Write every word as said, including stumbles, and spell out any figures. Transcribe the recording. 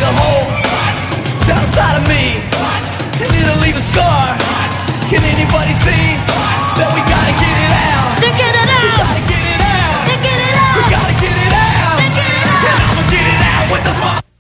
a hole down inside of me, and it'll leave a scar. Can anybody see that we gotta get it out? To get it We out, gotta get it out. to get it We out, gotta get it out. to get it And out. I'ma get it out with the smile.